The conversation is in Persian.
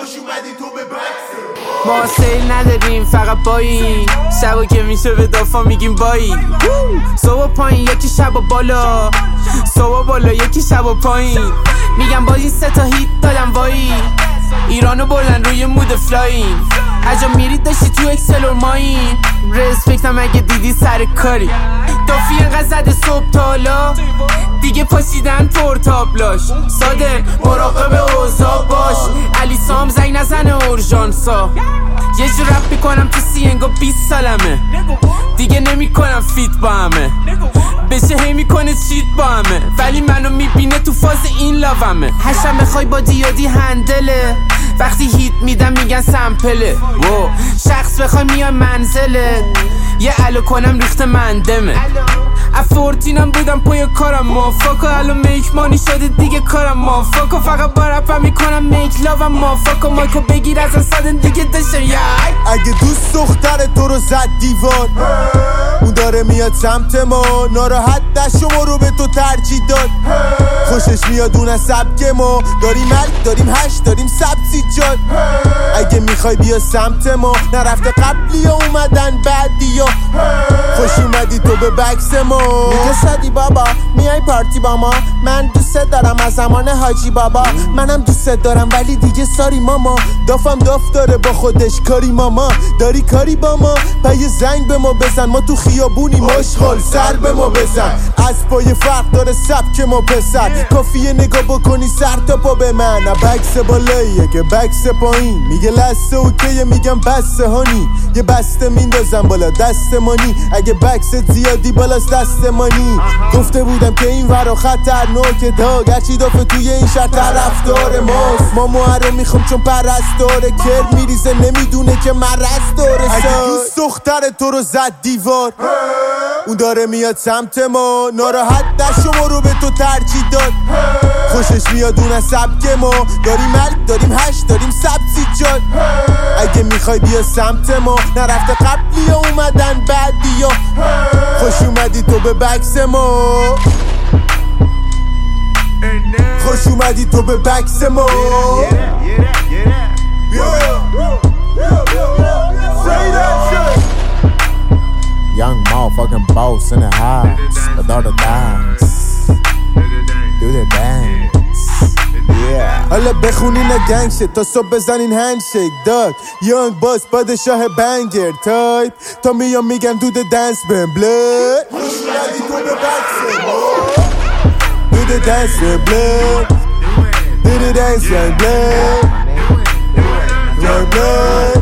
خوش اومدی تو به بکس. ما سیل نداریم فقط بایی، شبا که میشه به دافا میگیم بایی. صبح پایین یکی شبا بالا، صبح بالا یکی شبا پایین. میگم باز این 3 تا هیت دادم وایی، ایرانو بردن روی مود فلاین. اجا میرید داشتی تو اکسل و ماین، رسپکتم اگه دیدی سر کاری. دافی انقدر زده صبح تالا، دیگه پاشیدن پورتابلاش. ساده مراقب اوضاع باش، علی سام زنگ نزنه اورژانسا. یه جو رپ میکنم تو سینگو 20 سالمه، دیگه نمیکنم فیت با همه. بشه هی میکنه چیت با همه، ولی منو میبینه تو فاز این لاومه. هشم بخوای با دیادی هندله، وقتی هیت میدم میگن سمپله. شخص بخوای میان منزله، یه الو کنم ریخت مندمه. افورتینم بودم پای کارم مافاکا، الو میک مانی شده دیگه کارم مافاکا. فقط با رپم میکنم میک لاوم مافاکا. مایکو بگیر از سادن دیگه داشتم یای. اگه دوست دختر تو رو زد دیوار، اون داره میاد سمت ما، ناراحت نشو ما رو به تو ترجیح داد. خوشش میاد اون از سبک ما، داریم ملک داریم هش داریم سبزی جاد. اگه میخوای بیا سمت ما، نرفته قبلی ها اومدن بعدی ها. خوش اومدی تو به بکس ما. میگه صدی بابا میای پارتی با ما، من دوست دارم از زمان حاجی بابا. منم دوست دارم ولی دیگه ساری ماما. دافم داف داره با خودش کاری ماما. داری کاری با ما پای زنگ به ما بزن، ما تو خیابونی مشغول سر به ما بزن. از پای فرق داره سبک ما پسر، کافیه نگاه بکنی سر تا پا به من. بکس بالاییه که بکس پایین، میگه لسته اوکیه میگم بسته هانی. یه بسته میندازم بالا دستمانی، اگه بکست زیادی بالاست دستمانی. گفته بودم که این ورا خطرناکه، تا گرچی دافه توی این شهر طرفدار ماست. ما موهره میخوام چون پرستاره، کرد میریزه نمیدونه که مرز داره. اگه دوست دختر تو رو زد دیوار، اون داره میاد سمت ما، ناراحت نشو ما رو به تو ترجیح داد. خوشش میاد اون از سبک ما، داریم ملک داریم هش داریم سبزی جاد. اگه میخوای بیا سمت ما، نرفته قبلی ها اومدن بعدی ها. خوش اومدی تو به بکس ما، خوش اومدی تو به بکس ما. Young motherfucking boss in the house with all the dance. Do the dance. Yeah. حالا بخونین گنگ شد تا صبح بزنین هندشیک داد. یانگ باس پادشاه بنگر تایپ، تا میام میگن دو د دنس بهم بلد. خوش اومدی تو به بکس ما، دو د دنس بهم بلد، دو د دنس بهم بلد.